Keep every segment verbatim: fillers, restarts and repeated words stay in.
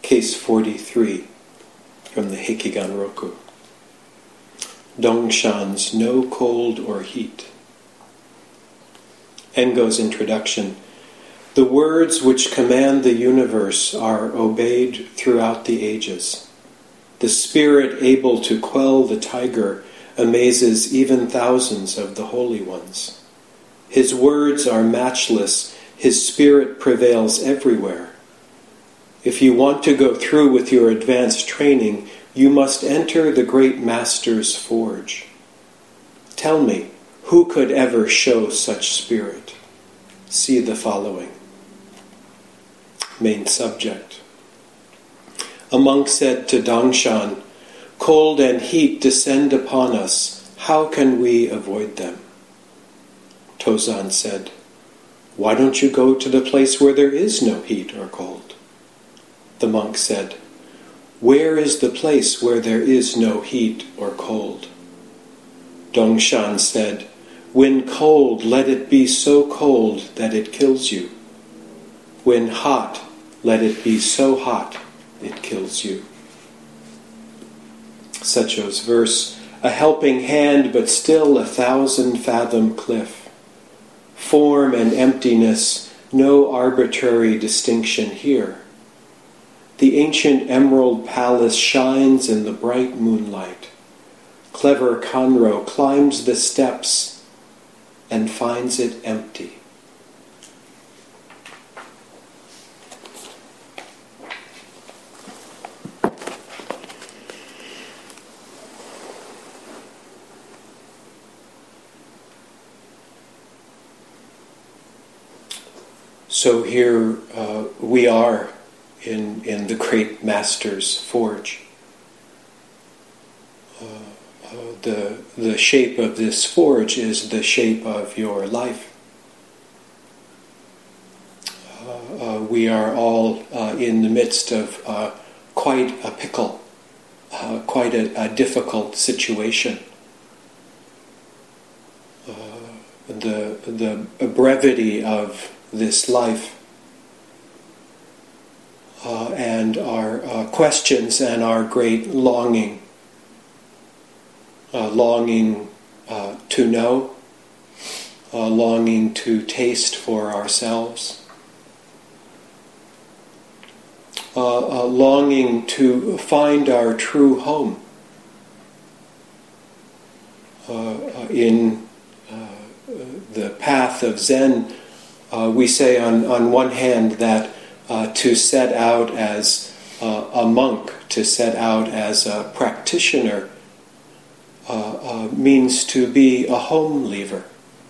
Case forty-three from the Hekigan Roku. Dongshan's No Cold or Heat. Engo's introduction. The words which command the universe are obeyed throughout the ages. The spirit able to quell the tiger amazes even thousands of the holy ones. His words are matchless. His spirit prevails everywhere. If you want to go through with your advanced training, you must enter the great master's forge. Tell me, who could ever show such spirit? See the following. Main subject. A monk said to Dongshan, "Cold and heat descend upon us. How can we avoid them?" Tozan said, "Why don't you go to the place where there is no heat or cold?" The monk said, "Where is the place where there is no heat or cold?" Dongshan said, "When cold, let it be so cold that it kills you. When hot, let it be so hot it kills you." Secho's verse, a helping hand but still a thousand fathom cliff. Form and emptiness, no arbitrary distinction here. The ancient emerald palace shines in the bright moonlight. Clever Kanro climbs the steps and finds it empty. So here uh, we are in, in the great master's forge. Uh, uh, the, the shape of this forge is the shape of your life. Uh, uh, we are all uh, in the midst of uh, quite a pickle, uh, quite a, a difficult situation. Uh, the, the brevity of this life uh, and our uh, questions and our great longing, uh, longing uh, to know, uh, longing to taste for ourselves, uh, uh, longing to find our true home uh, uh, in uh, the path of Zen. Uh, we say on, on one hand that uh, to set out as uh, a monk, to set out as a practitioner, uh, uh, means to be a home leaver.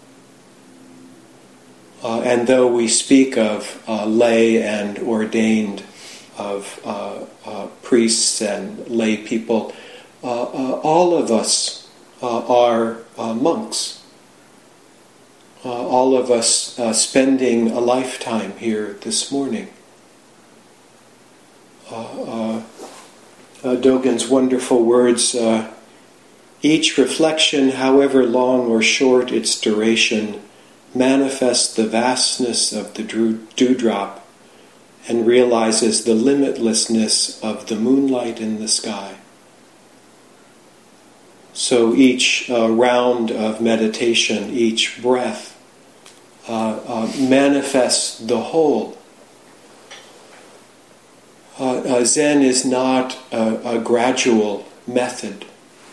Uh, and though we speak of uh, lay and ordained, of uh, uh, priests and lay people, uh, uh, all of us uh, are uh, monks. Uh, all of us uh, spending a lifetime here this morning. Uh, uh, uh, Dogen's wonderful words, uh, each reflection, however long or short its duration, manifests the vastness of the dewdrop and realizes the limitlessness of the moonlight in the sky. So each uh, round of meditation, each breath, uh, uh, manifests the whole. Uh, uh, Zen is not a, a gradual method.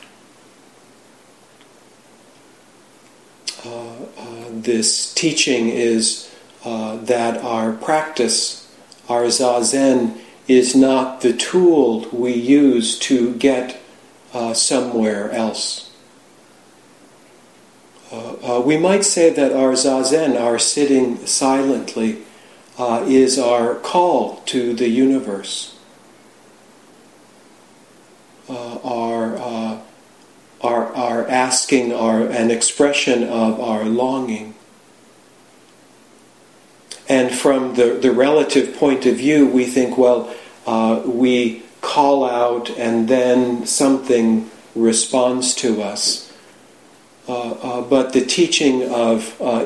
Uh, uh, this teaching is uh, that our practice, our Zazen, is not the tool we use to get uh, somewhere else. Uh, uh, we might say that our Zazen, our sitting silently, uh, is our call to the universe. Uh, our, uh, our, our asking, our, an expression of our longing. And from the, the relative point of view, we think, well, uh, we call out and then something responds to us. Uh, uh, but the teaching of uh,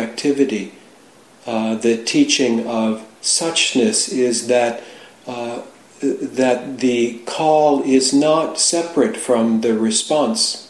interconnectivity, uh, the teaching of suchness is that uh, that the call is not separate from the response.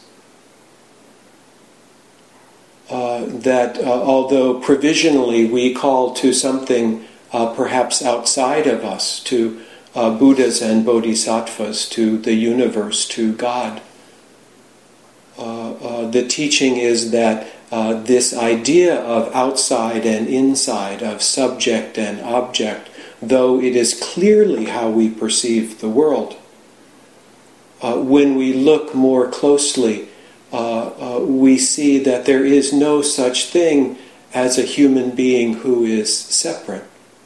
Uh, that uh, although provisionally we call to something uh, perhaps outside of us, to uh, Buddhas and Bodhisattvas, to the universe, to God, uh, uh, the teaching is that uh, this idea of outside and inside, of subject and object, though it is clearly how we perceive the world, uh, when we look more closely, uh, uh, we see that there is no such thing as a human being who is separate.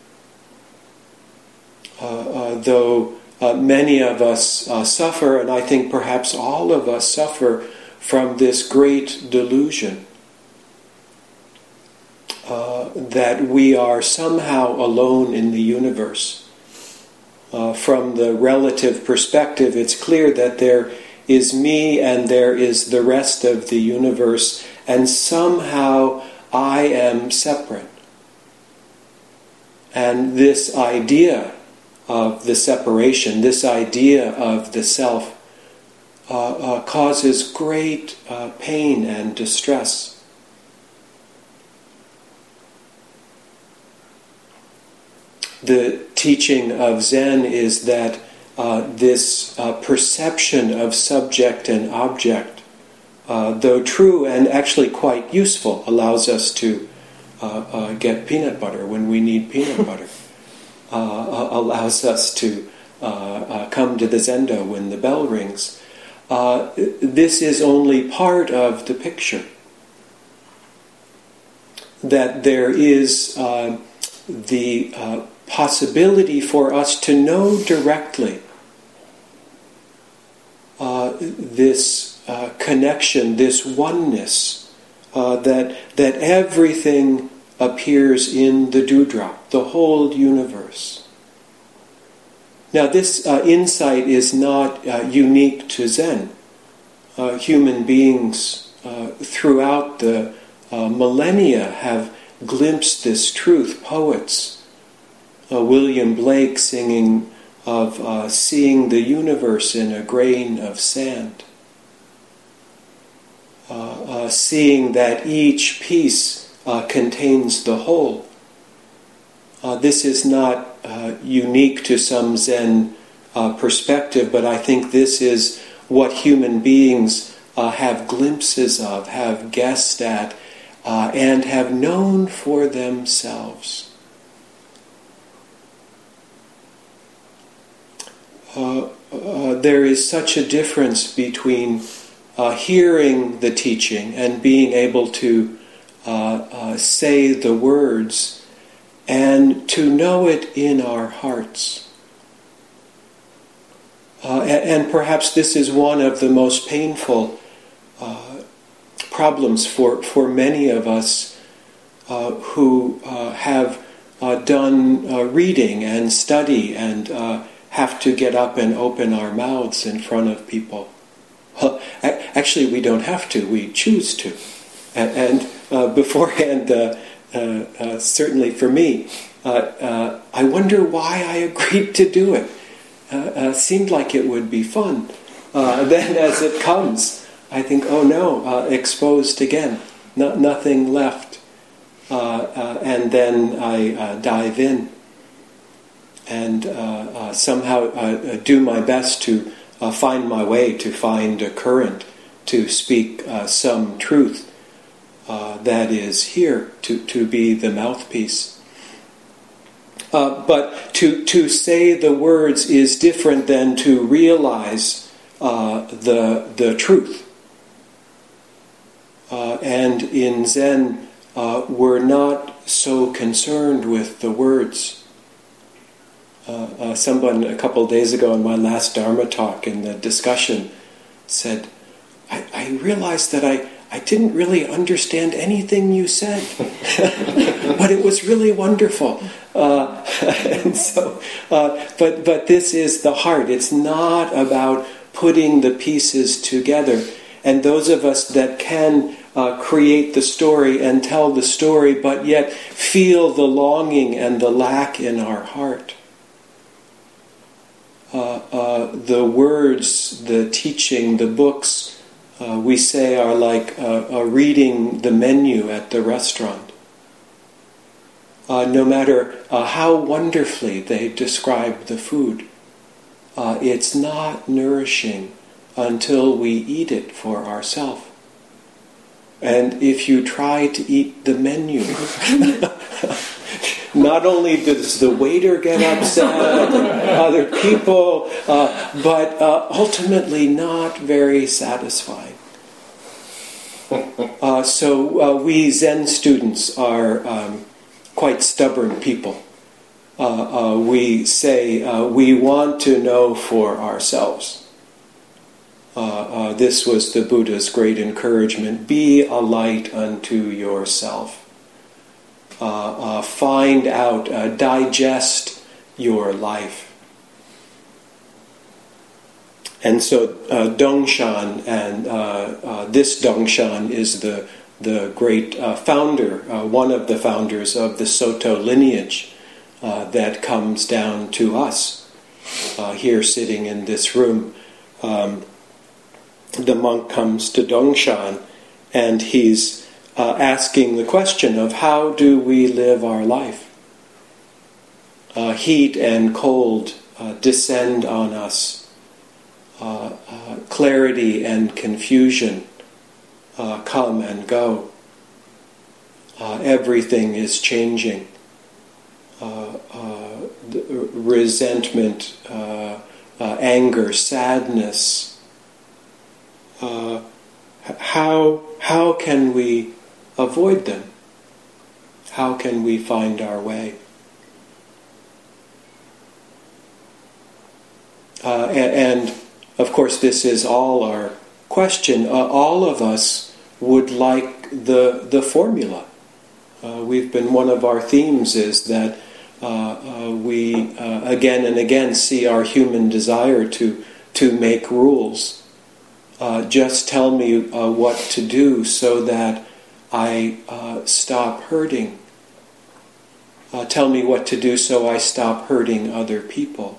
Uh, uh, though uh, many of us uh, suffer, and I think perhaps all of us suffer from this great delusion uh, that we are somehow alone in the universe. Uh, from the relative perspective, it's clear that there is me and there is the rest of the universe, and somehow I am separate. And this idea of the separation, this idea of the self, uh, uh, causes great uh, pain and distress. The teaching of Zen is that uh, this uh, perception of subject and object, uh, though true and actually quite useful, allows us to uh, uh, get peanut butter when we need peanut butter. Uh, allows us to uh, uh, come to the zendo when the bell rings. Uh, this is only part of the picture. That there is uh, the uh, possibility for us to know directly uh, this uh, connection, this oneness, uh, that that everything appears in the dewdrop, the whole universe. Now, this uh, insight is not uh, unique to Zen. Uh, human beings uh, throughout the uh, millennia have glimpsed this truth. Poets, uh, William Blake singing of uh, seeing the universe in a grain of sand, uh, uh, seeing that each piece Uh, contains the whole. Uh, this is not uh, unique to some Zen uh, perspective, but I think this is what human beings uh, have glimpses of, have guessed at, uh, and have known for themselves. Uh, uh, there is such a difference between uh, hearing the teaching and being able to Uh, uh, say the words, and to know it in our hearts. Uh, and, and perhaps this is one of the most painful uh, problems for, for many of us uh, who uh, have uh, done uh, reading and study and uh, have to get up and open our mouths in front of people. Well, actually, we don't have to, we choose to. And, and Uh, beforehand, uh, uh, uh, certainly for me, uh, uh, I wonder why I agreed to do it. Uh, uh, seemed like it would be fun. Uh, then as it comes, I think, oh no, uh, exposed again, no, nothing left. Uh, uh, and then I uh, dive in and uh, uh, somehow uh, do my best to uh, find my way, to find a current, to speak uh, some truth. Uh, that is here, to, to be the mouthpiece. Uh, but to, to say the words is different than to realize uh, the, the truth. Uh, and in Zen, uh, we're not so concerned with the words. Uh, uh, someone a couple of days ago in my last Dharma talk in the discussion said, I, I realized that I I didn't really understand anything you said, but it was really wonderful. Uh, and so, uh, but but this is the heart. It's not about putting the pieces together. And those of us that can uh, create the story and tell the story, but yet feel the longing and the lack in our heart, uh, uh, the words, the teaching, the books uh, we say are like uh, uh, reading the menu at the restaurant. Uh, no matter uh, how wonderfully they describe the food, uh, it's not nourishing until we eat it for ourselves. And if you try to eat the menu, not only does the waiter get upset, other people, uh, but uh, ultimately not very satisfying. Uh, so uh, we Zen students are um, quite stubborn people. Uh, uh, we say uh, we want to know for ourselves. Uh, uh, this was the Buddha's great encouragement. Be a light unto yourself. Uh, uh, find out, uh, digest your life. And so uh, Dongshan, and uh, uh, this Dongshan is the, the great uh, founder, uh, one of the founders of the Soto lineage uh, that comes down to us, uh, here sitting in this room. Um, the monk comes to Dongshan, and he's uh, asking the question of how do we live our life? Uh, heat and cold uh, descend on us. Uh, uh, clarity and confusion uh, come and go. Uh, everything is changing. Uh, uh, resentment, uh, uh, anger, sadness. Uh, how how can we avoid them? How can we find our way? Uh, and, and of course, this is all our question. Uh, all of us would like the the formula. Uh, we've been one of our themes is that uh, uh, we uh, again and again see our human desire to to make rules. Uh, just tell me uh, what to do so that I uh, stop hurting. Uh, tell me what to do so I stop hurting other people.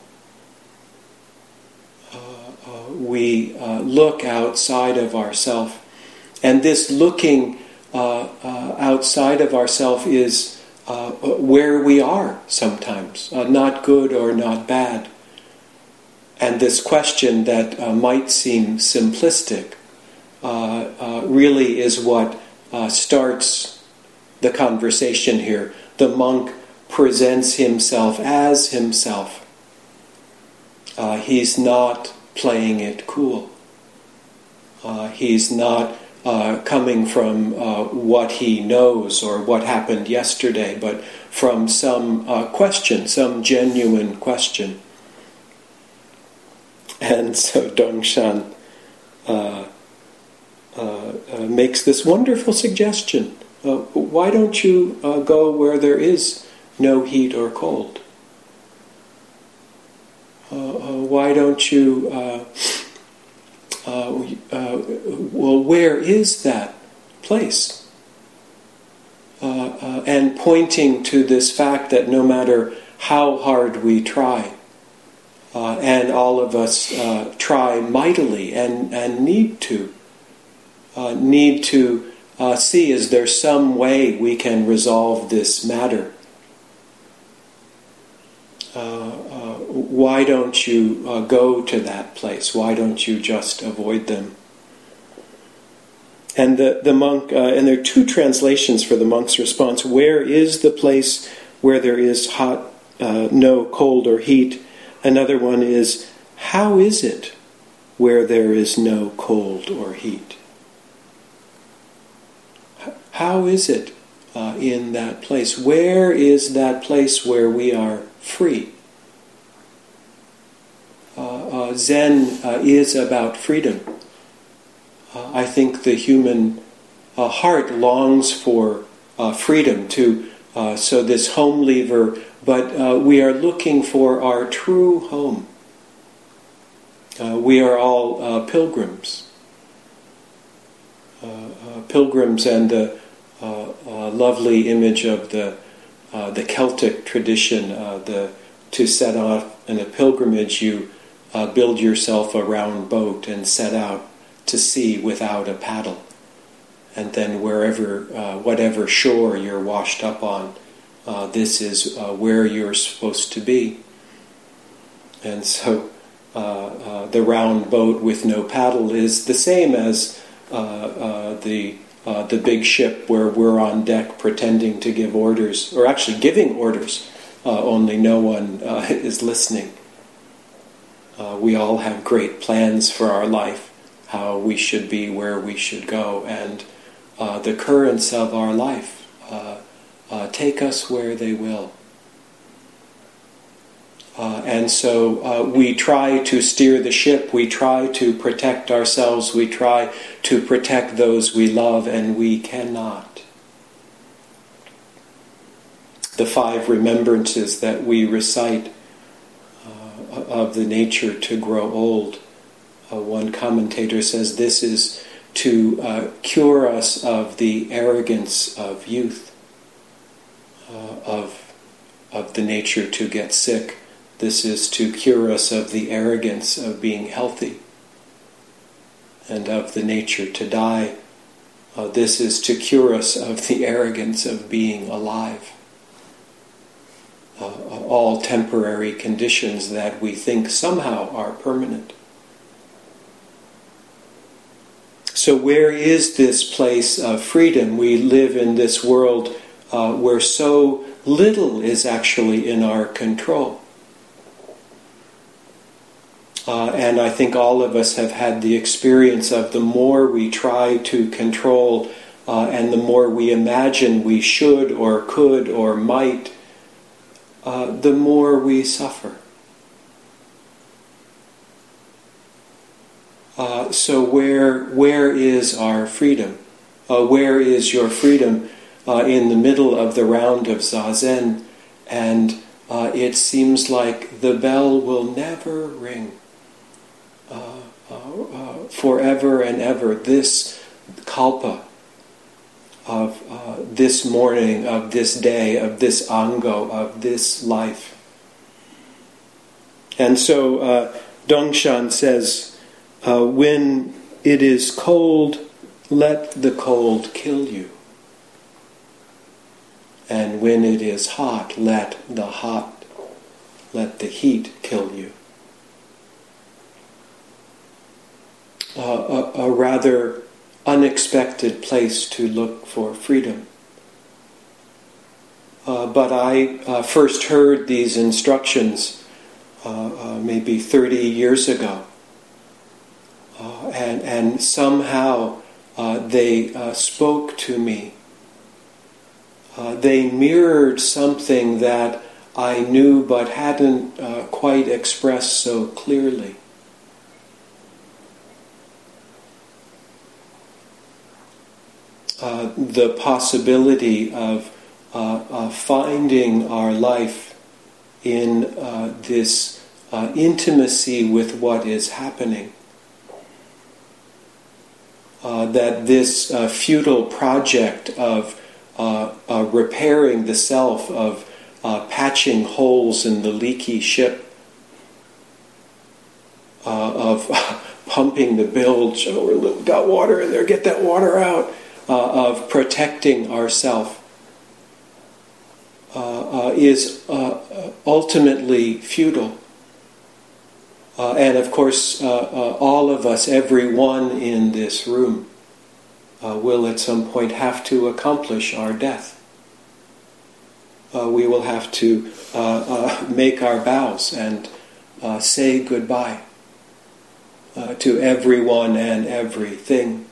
Uh, uh, we uh, look outside of ourselves, and this looking uh, uh, outside of ourselves is uh, where we are sometimes, uh, not good or not bad. And this question that uh, might seem simplistic uh, uh, really is what uh, starts the conversation here. The monk presents himself as himself. Uh, he's not playing it cool. Uh, he's not uh, coming from uh, what he knows or what happened yesterday, but from some uh, question, some genuine question. And so Dongshan uh, uh, uh, makes this wonderful suggestion. Uh, why don't you uh, go where there is no heat or cold? Uh, uh, why don't you... Uh, uh, uh, well, where is that place? Uh, uh, and pointing to this fact that no matter how hard we try, Uh, and all of us uh, try mightily and, and need to, uh, need to uh, see, is there some way we can resolve this matter? Uh, uh, why don't you uh, go to that place? Why don't you just avoid them? And the, the monk, uh, and there are two translations for the monk's response. Where is the place where there is hot, uh, no cold or heat? Another one is, how is it where there is no cold or heat? How is it uh, in that place? Where is that place where we are free? Uh, uh, Zen uh, is about freedom. Uh, I think the human uh, heart longs for uh, freedom to, uh, so this home leaver. But uh, we are looking for our true home. Uh, we are all uh, pilgrims. Uh, uh, pilgrims, and the uh, uh, lovely image of the uh, the Celtic tradition. Uh, the to set off in a pilgrimage, you uh, build yourself a round boat and set out to sea without a paddle. And then wherever, uh, whatever shore you're washed up on, uh, this is uh, where you're supposed to be. And so uh, uh, the round boat with no paddle is the same as uh, uh, the uh, the big ship where we're on deck pretending to give orders, or actually giving orders, uh, only no one uh, is listening. Uh, we all have great plans for our life, how we should be, where we should go, and uh, the currents of our life uh, uh, take us where they will. Uh, and so uh, we try to steer the ship, we try to protect ourselves, we try to protect those we love, and we cannot. The five remembrances that we recite uh, of the nature to grow old, uh, one commentator says this is to uh, cure us of the arrogance of youth, uh, of, of the nature to get sick. This is to cure us of the arrogance of being healthy and of the nature to die. Uh, this is to cure us of the arrogance of being alive. Uh, all temporary conditions that we think somehow are permanent. So where is this place of freedom? We live in this world uh, where so little is actually in our control. Uh, and I think all of us have had the experience of the more we try to control uh, and the more we imagine we should or could or might, uh, the more we suffer. Uh, so where where is our freedom? Uh, where is your freedom uh, in the middle of the round of Zazen? And uh, it seems like the bell will never ring. Uh, uh, uh, forever and ever, this kalpa of uh, this morning, of this day, of this ango, of this life. And so uh, Dongshan says, uh, when it is cold, let the cold kill you. And when it is hot, let the hot, let the heat kill you. Uh, a, a rather unexpected place to look for freedom. Uh, but I uh, first heard these instructions uh, uh, maybe thirty years ago. Uh, and, and somehow uh, they uh, spoke to me. Uh, they mirrored something that I knew but hadn't uh, quite expressed so clearly. Uh, the possibility of uh, uh, finding our life in uh, this uh, intimacy with what is happening. Uh, that this uh, futile project of uh, uh, repairing the self, of uh, patching holes in the leaky ship, uh, of pumping the bilge, oh, we got water in there, get that water out. Uh, of protecting ourself uh, uh, is uh, ultimately futile. Uh, and of course, uh, uh, all of us, everyone in this room, uh, will at some point have to accomplish our death. Uh, we will have to uh, uh, make our vows and uh, say goodbye uh, to everyone and everything.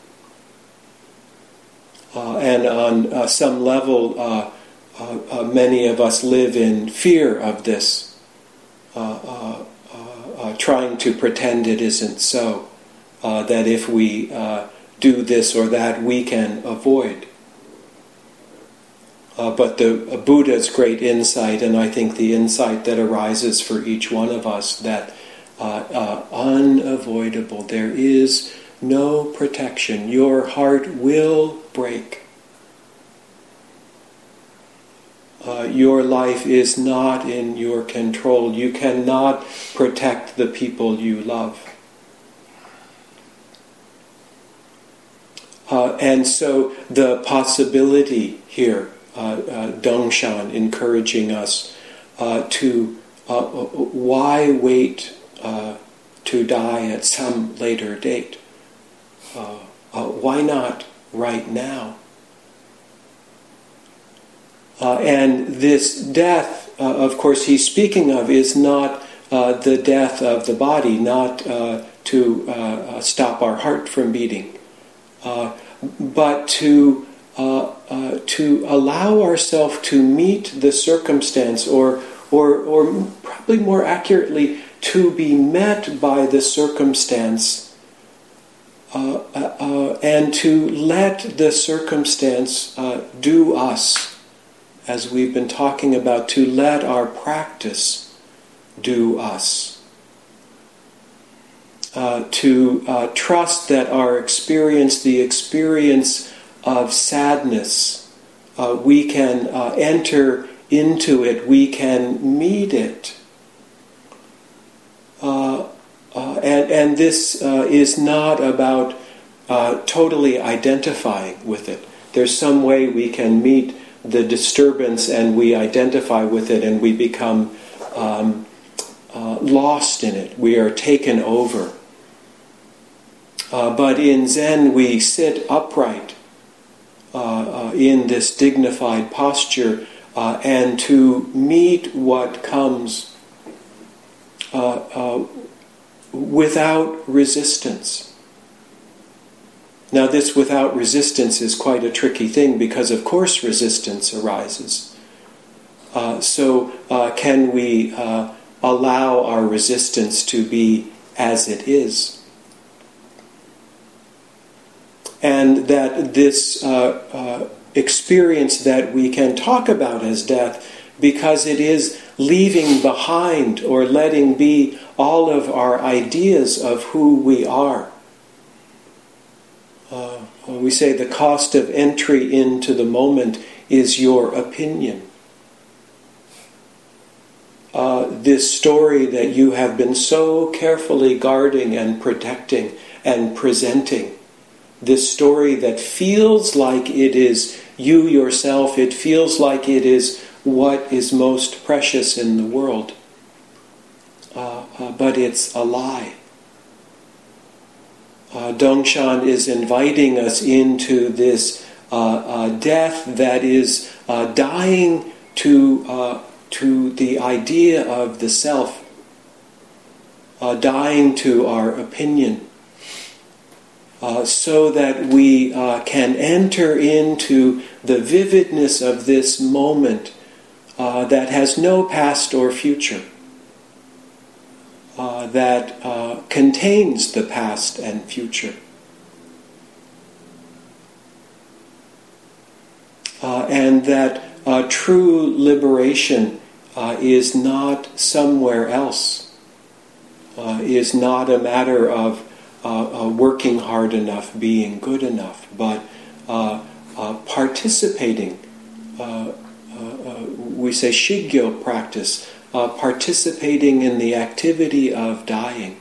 Uh, and on uh, some level, uh, uh, uh, many of us live in fear of this, uh, uh, uh, uh, trying to pretend it isn't so, uh, that if we uh, do this or that, we can avoid. Uh, but the uh, Buddha's great insight, and I think the insight that arises for each one of us, that uh, uh, unavoidable, there is no protection. Your heart will break. Uh, your life is not in your control. You cannot protect the people you love. Uh, and so the possibility here, uh, uh, Dongshan encouraging us uh, to, uh, why wait uh, to die at some later date? Uh, uh, why not right now? Uh, and this death, uh, of course, he's speaking of is not uh, the death of the body, not uh, to uh, stop our heart from beating, uh, but to uh, uh, to allow ourselves to meet the circumstance, or or or probably more accurately, to be met by the circumstance, uh, uh, and to let the circumstance uh, do us. As we've been talking about, to let our practice do us. Uh, to uh, trust that our experience, the experience of sadness, uh, we can uh, enter into it, we can meet it. Uh, uh, and, and this uh, is not about uh, totally identifying with it. There's some way we can meet the disturbance and we identify with it and we become um, uh, lost in it. We are taken over. Uh, but in Zen we sit upright uh, uh, in this dignified posture uh, and to meet what comes uh, uh, without resistance. Now, this without resistance is quite a tricky thing because, of course, resistance arises. Uh, so, uh, can we uh, allow our resistance to be as it is? And that this uh, uh, experience that we can talk about as death, because it is leaving behind or letting be all of our ideas of who we are. Uh, we say the cost of entry into the moment is your opinion. Uh, this story that you have been so carefully guarding and protecting and presenting, this story that feels like it is you yourself, it feels like it is what is most precious in the world, uh, uh, but it's a lie. Uh, Dongshan is inviting us into this uh, uh, death that is uh, dying to uh, to the idea of the self, uh, dying to our opinion, uh, so that we uh, can enter into the vividness of this moment uh, that has no past or future. Uh, that uh, contains the past and future. Uh, and that uh, true liberation uh, is not somewhere else, uh, is not a matter of uh, uh, working hard enough, being good enough, but uh, uh, participating. Uh, uh, uh, we say shigyo practice, Uh, participating in the activity of dying.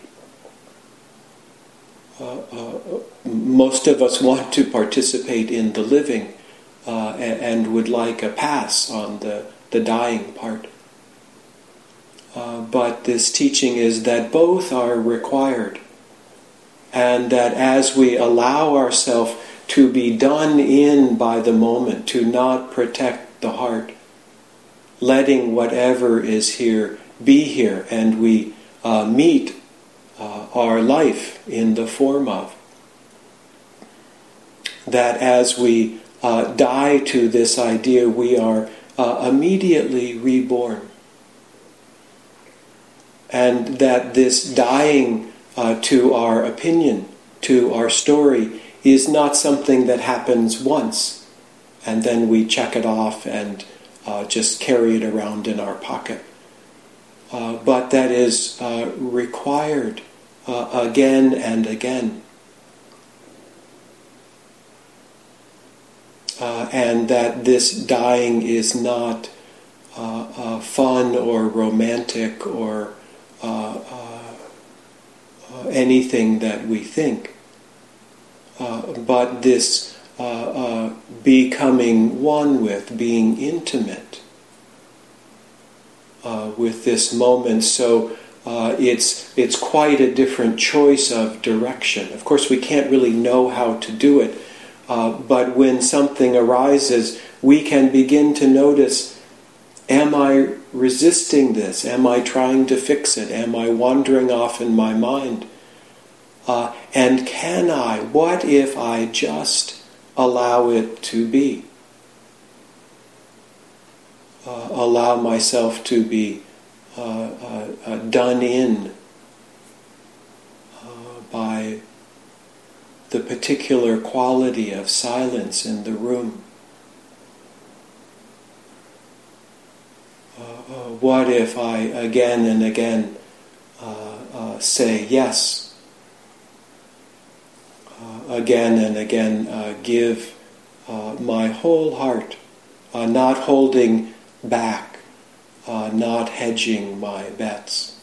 Uh, uh, most of us want to participate in the living uh, and, and would like a pass on the, the dying part. Uh, but this teaching is that both are required, and that as we allow ourselves to be done in by the moment, to not protect the heart, letting whatever is here be here, and we uh, meet uh, our life in the form of. That as we uh, die to this idea, we are uh, immediately reborn. And that this dying uh, to our opinion, to our story, is not something that happens once, and then we check it off and Uh, just carry it around in our pocket. Uh, but that is uh, required uh, again and again. Uh, and that this dying is not uh, uh, fun or romantic or uh, uh, uh, anything that we think. Uh, but this uh, uh, becoming one with, being intimate uh, with this moment. So uh, it's it's quite a different choice of direction. Of course, we can't really know how to do it, uh, but when something arises, we can begin to notice, am I resisting this? Am I trying to fix it? Am I wandering off in my mind? Uh, and can I, what if I just allow it to be? Uh, allow myself to be uh, uh, uh, done in uh, by the particular quality of silence in the room. Uh, uh, what if I again and again uh, uh, say yes? Uh, again and again uh, give uh, my whole heart, uh, not holding back, uh, not hedging my bets.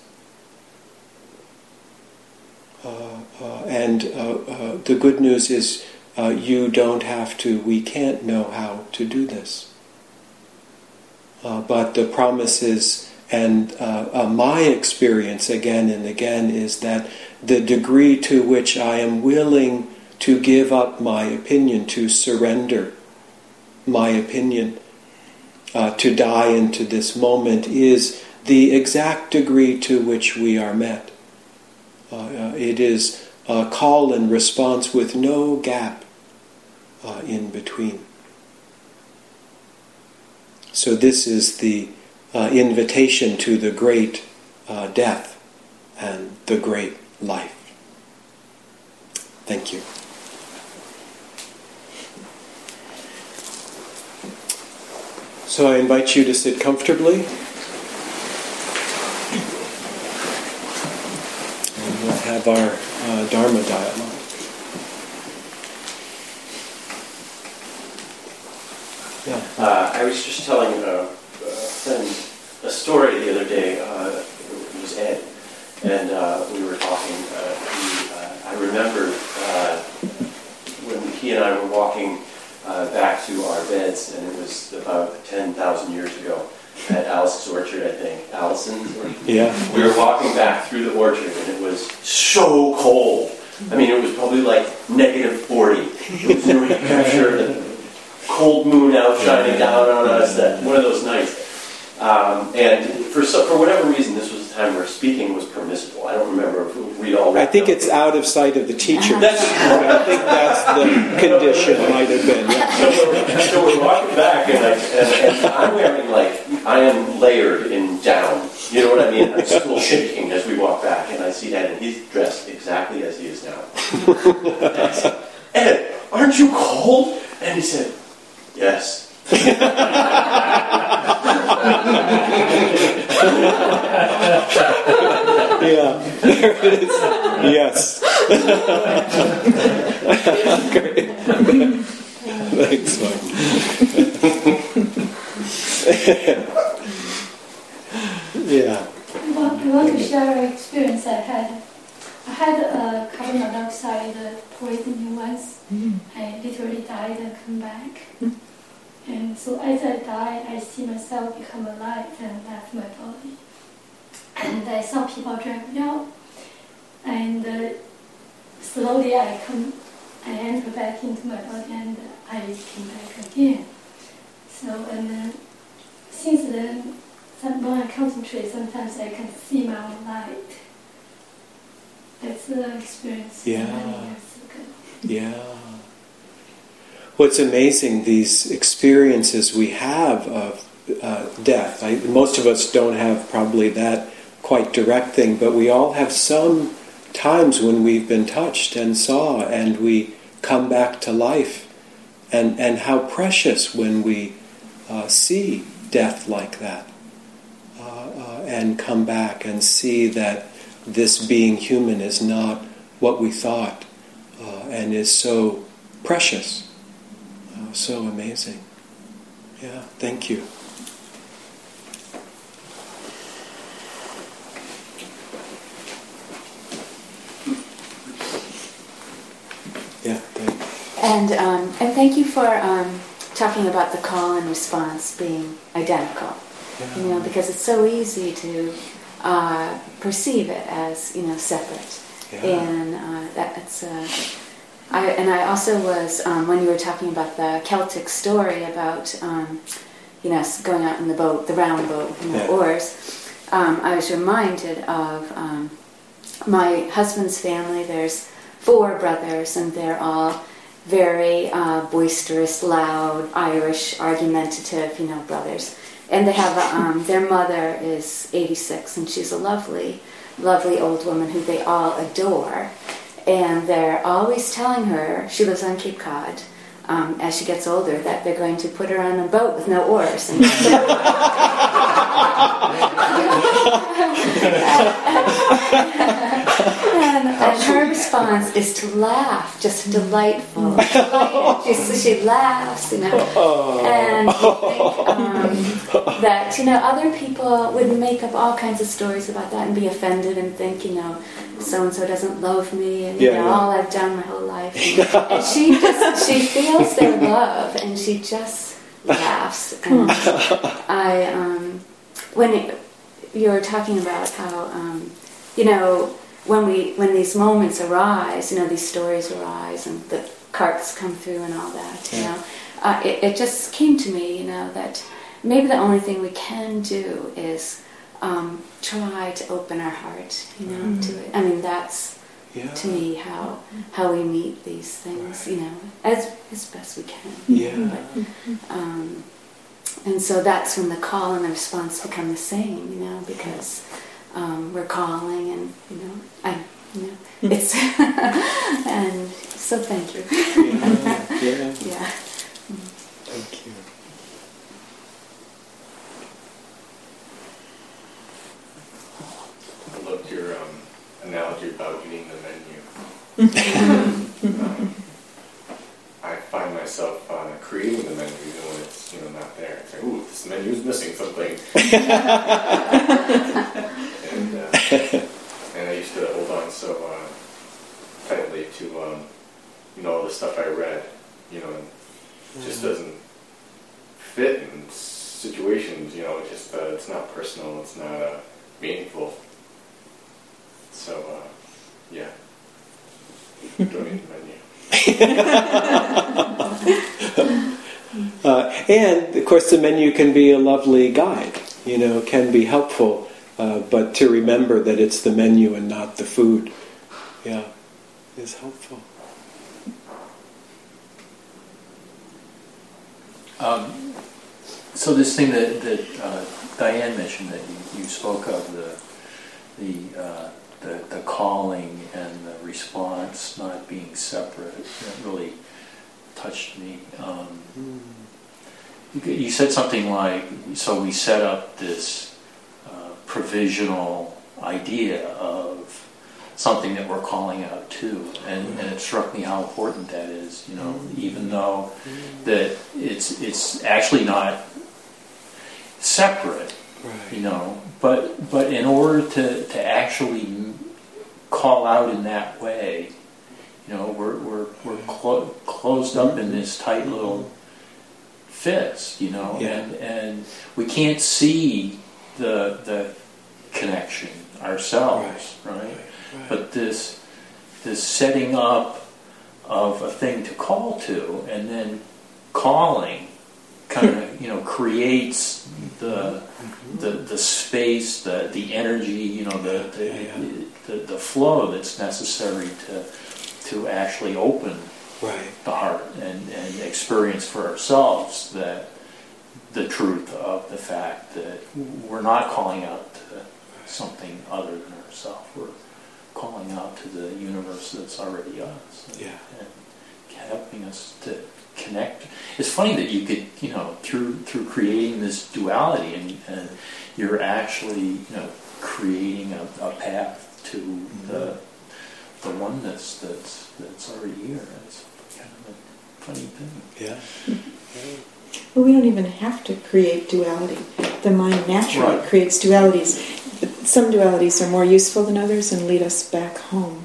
Uh, uh, and uh, uh, the good news is uh, you don't have to, we can't know how to do this. Uh, but the promise is, and uh, uh, my experience again and again is that the degree to which I am willing to give up my opinion, to surrender my opinion, uh, to die into this moment, is the exact degree to which we are met. Uh, uh, it is a call and response with no gap uh, in between. So this is the uh, invitation to the great uh, death and the great life. Thank you. So I invite you to sit comfortably. And we'll have our uh, Dharma dialogue. Yeah. Uh, I was just telling a, a friend a story the other day. Uh, it was Ed, and uh, we were talking. Uh, he, uh, I remember uh, when he and I were walking uh, back to our beds, and it was about ten thousand years ago at Alice's orchard, I think. Allison's orchard? Yeah. We were walking back through the orchard, and it was so cold. I mean, it was probably like negative forty. It was New Hampshire, the cold moon out shining down on us, that one of those nights. Um, and for so, for whatever reason, this was the time where speaking was permissible. I don't remember if we all... I think it's out of sight of the teacher. I think that's the condition, might have been. Yeah. So, we're, so we're walking back, and, I, and, and I'm wearing, like, I am layered in down. You know what I mean? I'm still shaking as we walk back, and I see Ed, and he's dressed exactly as he is now. And I said, Ed, aren't you cold? And he said, yes. Yeah, there it is. Yes. Great. Thanks, Mike. Yeah. I want to share an experience I had. I had a carbon monoxide poisoning once. Mm-hmm. I literally died and come back. Mm-hmm. And so as I died, I see myself become alive and left my body. And I saw people drag me out. And uh, slowly I come, I enter back into my body, and I came back again. So, and then since then, when I concentrate, sometimes I can see my own light. That's the experience yeah. many years ago. Yeah. What's amazing, these experiences we have of uh, death. I, most of us don't have probably that quite direct thing, but we all have some times when we've been touched and saw, and we come back to life. And, and how precious when we uh, see death like that. Uh, uh, and come back and see that this being human is not what we thought, uh, and is so precious, uh, so amazing. Yeah, thank you. Yeah, thanks. And um, and thank you for um, talking about the call and response being identical. Yeah. You know, because it's so easy to uh, perceive it as, you know, separate. Yeah. And uh, that it's. Uh, I and I also was um, when you were talking about the Celtic story about um, you know, going out in the boat, the round boat with no yeah. oars. Um, I was reminded of um, my husband's family. There's four brothers, and they're all very uh, boisterous, loud, Irish, argumentative, you know, brothers. And they have a, um, their mother is eighty-six, and she's a lovely, lovely old woman who they all adore. And they're always telling her, she lives on Cape Cod, um, as she gets older, that they're going to put her on a boat with no oars. And and, and her response is to laugh, just delightful. She, she laughs, you know, and you think um, that, you know, other people would make up all kinds of stories about that and be offended and think, you know, so-and-so doesn't love me, and, you yeah, know, yeah. all I've done my whole life. And, and she just, she feels their love, and she just laughs. And I, um, when it, you were talking about how, um, you know, when we, when these moments arise, you know, these stories arise, and the carts come through and all that, you yeah. know, uh, it, it just came to me, you know, that maybe the only thing we can do is um, try to open our heart, you know, mm-hmm. to it. I mean, that's yeah. to me how how we meet these things, right. you know, as as best we can. Yeah. But, um, and so that's when the call and the response become the same, you know, because um, we're calling, and you know, I, you know, it's and so thank you. Yeah. Yeah. yeah. Thank you. I loved your um, analogy about eating the menu. um, I find myself uh, creating the menu even when it's, you know, not there. It's like, ooh, this menu is missing something. and uh, and I used to hold on so uh, tightly to um, you know, all the stuff I read, you know, and it just doesn't fit in situations. You know, it just uh, it's not personal. It's not uh, meaningful. So, uh, yeah, don't eat the menu. uh, and, of course, the menu can be a lovely guide, you know, can be helpful, uh, but to remember that it's the menu and not the food, yeah, is helpful. Um, so this thing that, that uh, Diane mentioned that you, you spoke of, the the, uh, the the calling and the response not being separate, that really touched me. Um, you, you said something like, so we set up this uh, provisional idea of something that we're calling out to, and, and it struck me how important that is, you know, even though that it's it's actually not separate, right. you know, but but in order to, to actually call out in that way, you know, we're we're we're clo- closed up in this tight little fist, you know, yeah. and and we can't see the the connection ourselves, right? right? Right. But this this setting up of a thing to call to, and then calling, kind of, you know, creates the the the space, the the energy, you know, the the, yeah. the, the flow that's necessary to to actually open right. the heart and, and experience for ourselves that the truth of the fact that we're not calling out to something other than ourselves. We're calling out to the universe that's already us, and, yeah. and helping us to connect. It's funny that you could, you know, through through creating this duality, and, and you're actually, you know, creating a, a path to mm-hmm. the the oneness that's that's already here. It's kind of a funny thing. Yeah. yeah. Well, we don't even have to create duality. The mind naturally right. creates dualities. Some dualities are more useful than others and lead us back home.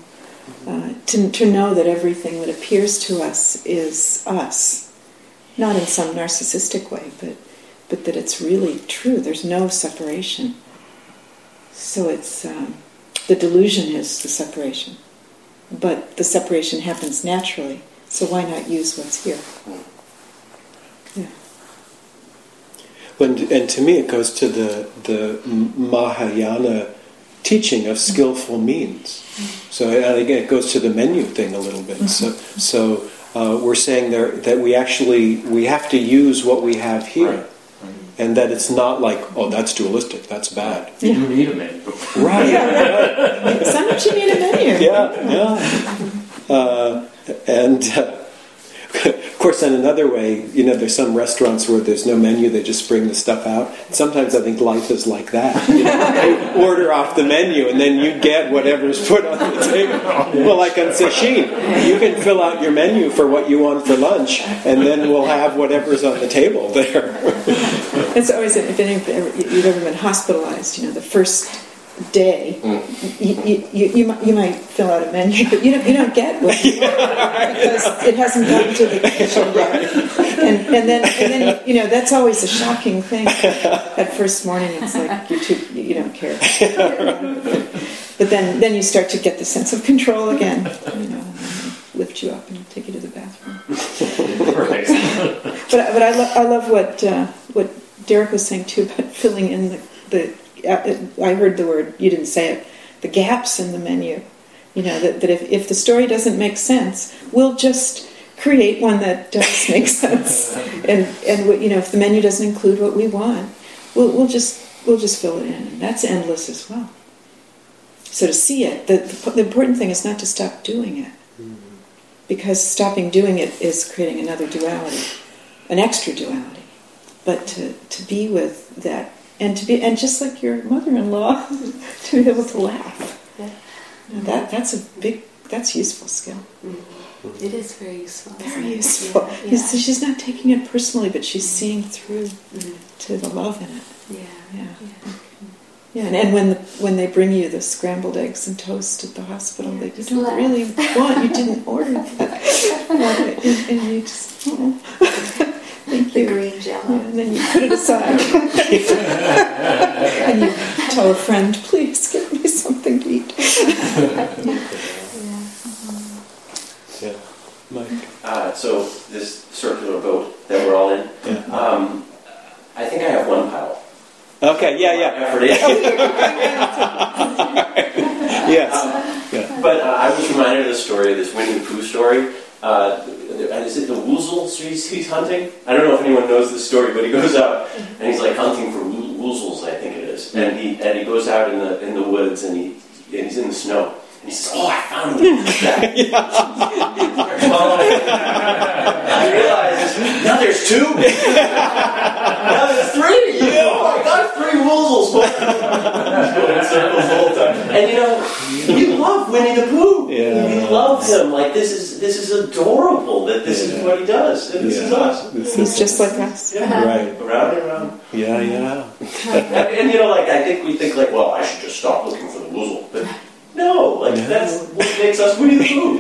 Uh, to, to know that everything that appears to us is us, not in some narcissistic way, but but that it's really true. There's no separation. So it's um, the delusion is the separation, but the separation happens naturally. So why not use what's here? Yeah. When, and to me, it goes to the the Mahayana teaching of skillful means. So and again, it goes to the menu thing a little bit. So, so uh, we're saying there that we actually we have to use what we have here, Right. and that it's not like, oh, that's dualistic, that's bad. You do need a menu. Right. Sometimes you need a menu. Yeah, yeah. Uh, and uh, of course, in another way, you know, there's some restaurants where there's no menu; they just bring the stuff out. Sometimes I think life is like that. You know, they order off the menu, and then you get whatever's put on the table. Well, like on sesshin, you can fill out your menu for what you want for lunch, and then we'll have whatever's on the table there. It's always, if you've ever been hospitalized, you know, the first day, mm. you, you, you, you, might, you might fill out a menu, but you don't, you don't get what you want because it hasn't gotten to the kitchen yet. And, and then, and then, you know, that's always a shocking thing. That first morning, it's like you too, you don't care. But then, then you start to get the sense of control again. You know, and they lift you up and take you to the bathroom. Right. But but I, lo- I love what uh, what Derek was saying too about filling in the. the I heard the word, you didn't say it, the gaps in the menu. You know, that, that if, if the story doesn't make sense, we'll just create one that does make sense. And, and you know, if the menu doesn't include what we want, we'll, we'll just we'll just fill it in. And that's endless as well. So to see it, the, the, the important thing is not to stop doing it. Because stopping doing it is creating another duality, an extra duality. But to, to be with that, and to be, and just like your mother-in-law, to be able to laugh. Yeah. You know, that that's a big, that's useful skill. Mm-hmm. It is very useful. Very useful. Yeah. Yeah. So she's not taking it personally, but she's seeing through mm-hmm. to the love in it. Yeah. Yeah. Yeah. Yeah, and, and when the, when they bring you the scrambled eggs and toast at the hospital, Yeah, they just don't laugh. really want, you didn't order that. and, and you just, oh, thank The you. green jello. Yeah, and then you put it aside. And you tell a friend, please give me something to eat. Yeah, Mike. Uh, so this circular boat that we're all in, Yeah. um, I think I have one paddle. Okay. Yeah. Yeah. Effort in. Yes. Um, Yeah. But uh, I was reminded of the story, this Winnie the Pooh story. Uh, is it the woozle he's, he's hunting? I don't know if anyone knows this story, but he goes out and he's like hunting for woo- woozles, I think it is. And he and he goes out in the in the woods and he and he's in the snow. And he says, "Oh, I found him." I realized now there's two. Now there's three. Oh, I got three woozles. Going in circles the whole time. And you know, you love Winnie the Pooh. Yeah. You love him. Like this is this is adorable that this Yeah. is what he does. And this Yeah. is us. This He's is- just like us. Yeah. Right. Around and around. Yeah. Yeah. And, and you know, like I think we think like, well, I should just stop looking for the woozle. But no, like Yeah. that's what makes us Winnie the Pooh.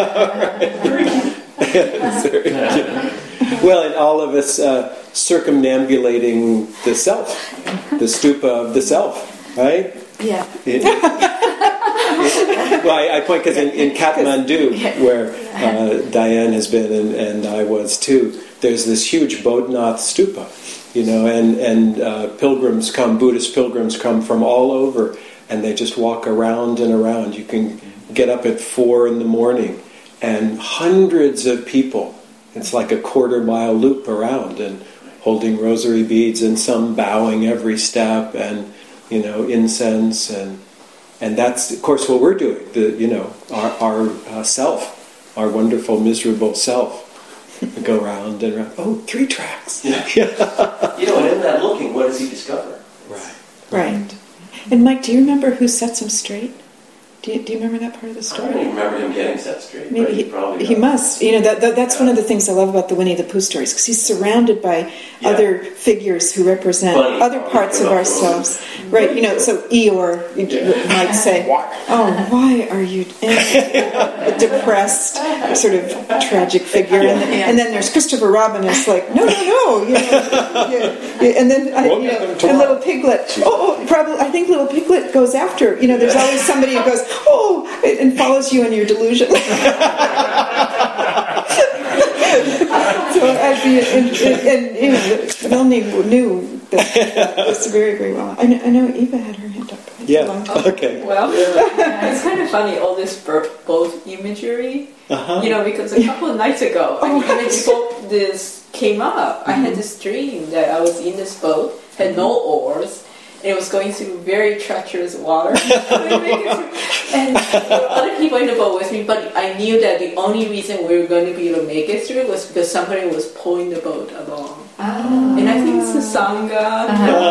Well, and all of us uh, circumambulating the self, the stupa of the self, right? Yeah. It, it, well, I, I point because in, in Kathmandu, where uh, Diane has been and, and I was too, there's this huge Bodhnath stupa, you know, and and uh, pilgrims come, Buddhist pilgrims come from all over, and they just walk around and around. You can get up at four in the morning, and hundreds of people. It's like a quarter mile loop around, and holding rosary beads, and some bowing every step, and you know, incense, and and that's of course what we're doing. The you know our our uh, self, our wonderful miserable self, we go round and round. Oh, three tracks. Yeah. You know, and in that looking, what does he discover? Right. Right. And Mike, do you remember who sets him straight? Do you, do you remember that part of the I story? don't even remember him getting set straight. Maybe but he, he, probably he does. must. You know, that, that that's Yeah. one of the things I love about the Winnie the Pooh stories, because he's surrounded by Yeah. other figures who represent Bunny other probably parts came of up to him. ourselves. Right, you know, so Eeyore you Yeah. might say, oh, why are you a depressed, sort of tragic figure? And, then, and then there's Christopher Robin, it's like, no, no, no. You know, yeah, yeah. And then, I, you know, and Little Piglet. Oh, oh, probably, I think Little Piglet goes after, you know, there's always somebody who goes, oh, and follows you in your delusion. So I'd be, and, and, and you know, Melanie knew that this very, very well. I know, I know Eva had her hand up. Yeah. A long time. Okay. Well, it's kind of funny, all this boat imagery, Uh-huh. you know, because a couple of nights ago, Oh, I mean, right. before this came up, I had this dream that I was in this boat, had no oars, and it was going through very treacherous water. And there were other people in the boat with me, but I knew that the only reason we were going to be able to make it through was because somebody was pulling the boat along. Oh. And I think it's the Sangha.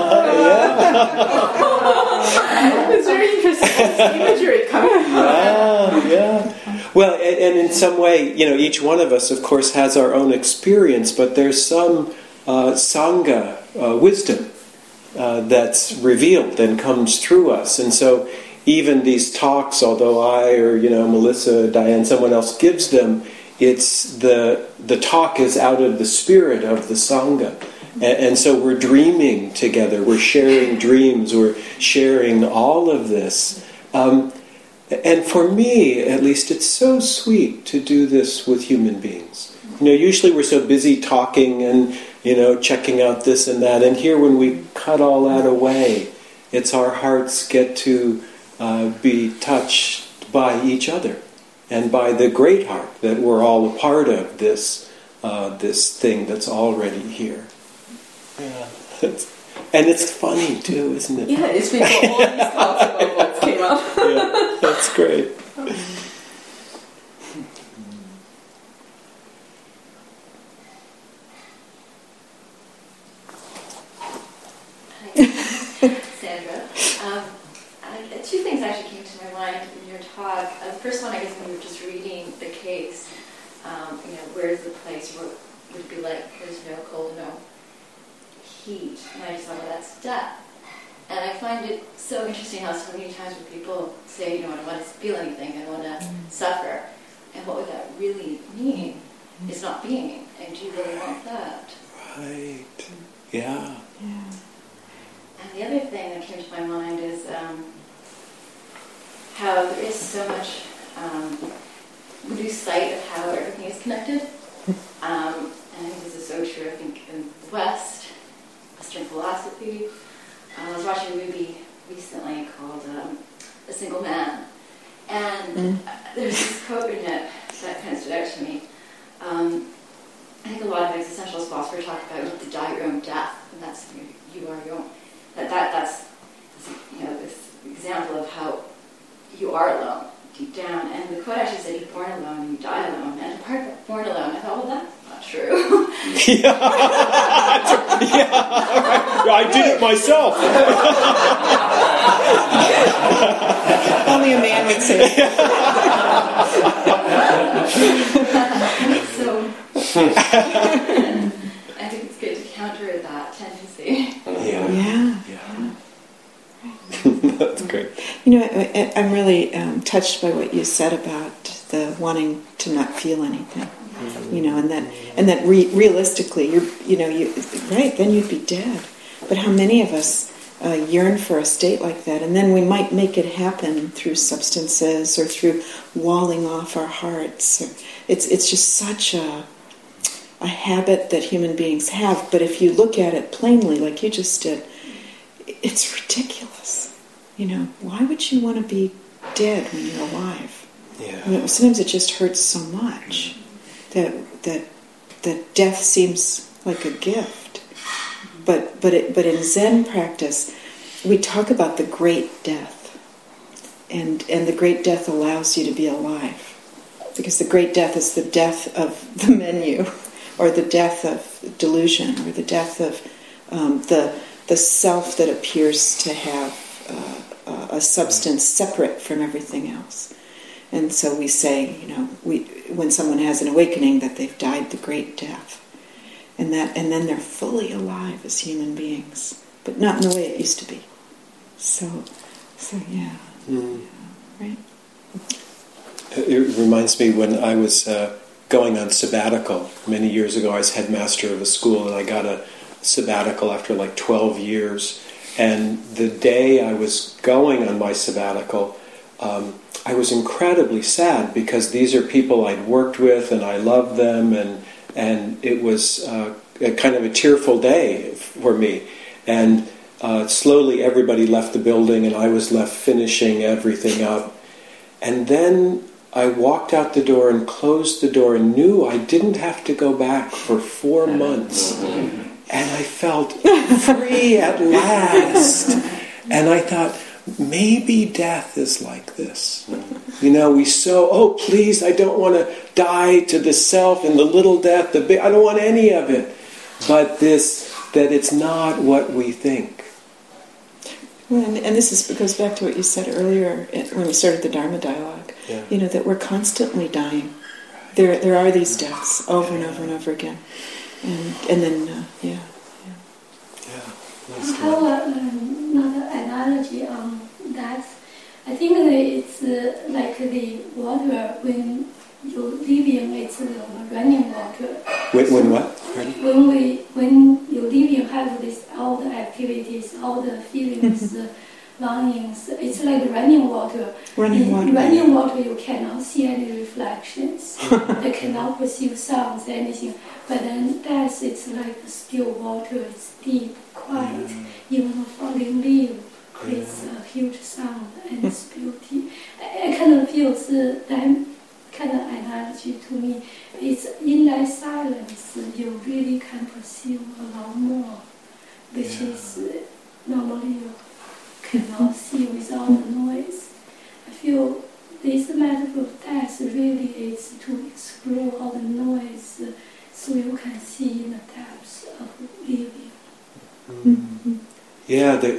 It's very interesting. This imagery coming Yeah, yeah. Well, and, and in some way, you know, each one of us, of course, has our own experience, but there's some uh, Sangha uh, wisdom uh, that's revealed and comes through us. And so even these talks, although I or, you know, Melissa, Diane, someone else gives them, it's the the talk is out of the spirit of the Sangha. And, and so we're dreaming together, we're sharing dreams, we're sharing all of this. Um, and for me, at least, it's so sweet to do this with human beings. You know, usually we're so busy talking and, you know, checking out this and that. And here, when we cut all that away, it's our hearts get to uh, be touched by each other and by the great heart that we're all a part of this uh, this thing that's already here. Yeah, and it's funny too, isn't it? Yeah, it's before all these talks about books came up. Yeah, that's great. Sandra. Um, I, two things actually came to my mind in your talk. Uh, the first one, I guess, when you were just reading the case, um, you know, where is the place where it would be like there's no cold, no heat, and I just thought, well, that's death. And I find it so interesting how so many times when people say, you know, I don't want to feel anything, I want to mm. suffer, and what would that really mean is not being, and do you really want that? Right. Yeah. Yeah. And the other thing that came to my mind is um, how there is so much, um, we lose sight of how everything is connected. Um, and I think this is so true, I think, in the West, Western philosophy. Uh, I was watching a movie recently called um, A Single Man. And mm. there's this quote in it that kind of stood out to me. Um, I think a lot of existentialist philosophers talk about you have to die your own death, and that's you, you are your own. That, that that's you know this example of how you are alone deep down. And the quote actually said, "You're born alone and you die alone." And the part about born alone, I thought, well, that's not true. Yeah, yeah. I did it myself. Only a man would say it. So I think it's good to counter that tendency. Yeah. Yeah. Yeah. That's great. You know, I, I'm really um, touched by what you said about the wanting to not feel anything. Mm-hmm. You know, and that and that re- realistically, you're, you know, you right then you'd be dead. But how many of us uh, yearn for a state like that, and then we might make it happen through substances or through walling off our hearts. Or, it's it's just such a a habit that human beings have. But if you look at it plainly, like you just did, it's ridiculous. You know, why would you want to be dead when you're alive? Yeah. You know, sometimes it just hurts so much that that that death seems like a gift. But but it, but in Zen practice, we talk about the great death, and and the great death allows you to be alive, because the great death is the death of the menu, or the death of delusion, or the death of um, the the self that appears to have uh, a substance separate from everything else. And so we say, you know, we when someone has an awakening that they've died the great death. And that and then they're fully alive as human beings, but not in the way it used to be. So so yeah. Mm. Yeah, right? It reminds me when I was uh, going on sabbatical many years ago. I was headmaster of a school, and I got a sabbatical after like twelve years. And the day I was going on my sabbatical, um, I was incredibly sad because these are people I'd worked with and I loved them, and and it was uh, a kind of a tearful day for me. And uh, slowly everybody left the building, and I was left finishing everything up. And then I walked out the door and closed the door and knew I didn't have to go back for four months. And I felt free at last. And I thought, maybe death is like this. You know, we so, oh, please, I don't want to die to the self and the little death, the big, I don't want any of it. But this, that it's not what we think. Well, and, and this is goes back to what you said earlier when we started the Dharma dialogue. Yeah. You know, that we're constantly dying. There, there are these deaths over and over and over again. And and then, uh, yeah, yeah. Yeah. I have a, um, another analogy on that. I think that it's uh, like the water when you live in, it's uh, running water. When, so when what? When we when you live in, have this all the activities, all the feelings, uh, longings. It's like running water. Running in water. running water, you cannot see any reflections. You cannot perceive sounds, anything. But then death, it's like still water. It's deep, quiet. Mm. Even a falling leaf creates a huge sound and its beauty. I, I kind of feel uh, that kind of analogy to me. It's in that silence you really can perceive a lot more, which Yeah. is uh, normally you cannot see without the noise. I feel this metaphor of death really is to explore all the noise uh, so you can see in the depths of living. Mm-hmm. Yeah, there,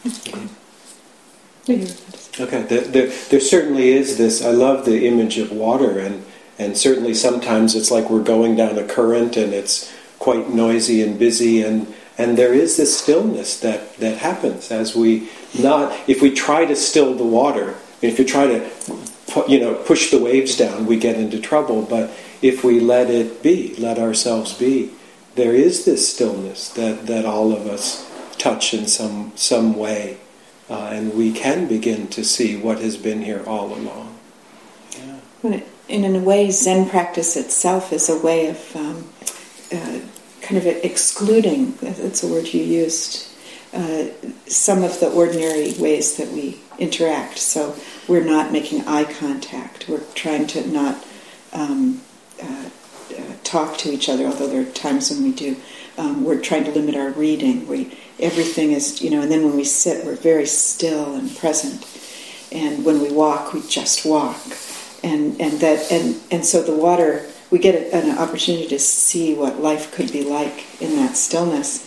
okay, there, there, there certainly is this. I love the image of water, and, and certainly sometimes it's like we're going down a current and it's quite noisy and busy, and, and there is this stillness that, that happens as we not, if we try to still the water, if you try to you know, push the waves down, we get into trouble, but if we let it be, let ourselves be, there is this stillness that, that all of us touch in some some way, uh, and we can begin to see what has been here all along. Yeah. Well, and in a way, Zen practice itself is a way of um, uh, kind of excluding, that's a word you used, uh, some of the ordinary ways that we interact. So we're not making eye contact. We're trying to not um, uh, uh, talk to each other, although there are times when we do. Um, we're trying to limit our reading. We everything is, you know, and then when we sit, we're very still and present. And when we walk, we just walk. And and that and, and so the water, we get an opportunity to see what life could be like in that stillness.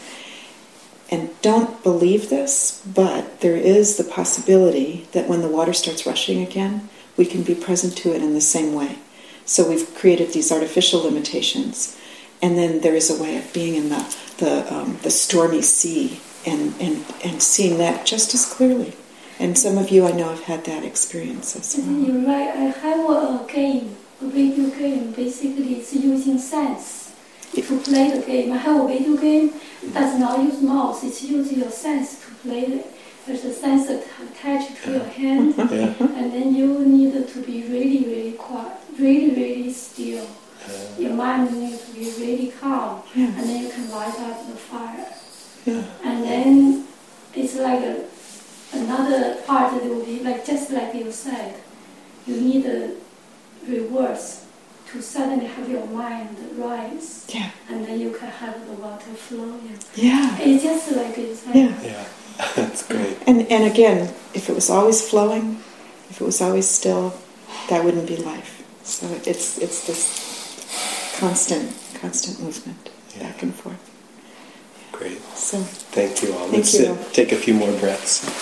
And don't believe this, but there is the possibility that when the water starts rushing again, we can be present to it in the same way. So we've created these artificial limitations, and then there is a way of being in the the, um, the stormy sea and, and, and seeing that just as clearly. And some of you I know have had that experience as well. You're right. I have a game, a video game. Basically, it's using sense to play the game. I have a video game that does not use mouse. It's using your sense to play it. There's a sensor attached to your hand, Yeah. and then you need to be really, really quiet, really, really still. Your mind needs to be really calm, Yeah. and then you can light up the fire. Yeah. And then it's like a, another part that will be like just like you said. You need a reverse to suddenly have your mind rise, Yeah. and then you can have the water flowing. Yeah. It's just like you said. Yeah. Yeah, that's great. And and again, if it was always flowing, if it was always still, that wouldn't be life. So it's it's this constant, constant movement Yeah. back and forth. Great. So Thank you all. Thank Let's you sit, all. take a few more breaths.